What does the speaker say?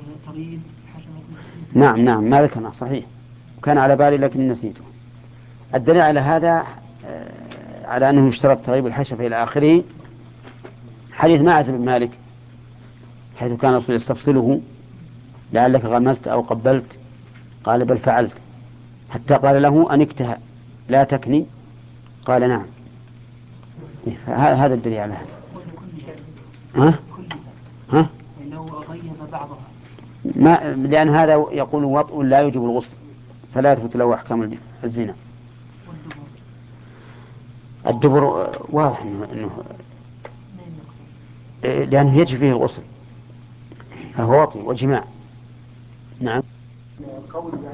تغيير حشفة. نعم نعم ما ذكرنا صحيح، وكان على بالي لكن نسيته. الدليل على هذا على أنه يشترط تغيب الحشفة إلى آخره حديث معاذ بن مالك، حيث كان الرسول يستفصله: لعلك غمزت أو قبلت؟ قال: بل فعلت. حتى قال له: أنكتها لا تكني؟ قال: نعم. هذا الدليل على هذا. ها؟ ها؟ لو غيب بعضها ما لأن هذا يقول وطء لا يوجب الغسل، فلا يثبت له أحكام الزنا. الدبر واضح أنه لأنه يجري فيه الغسل، فهو وطء وجماع. نعم.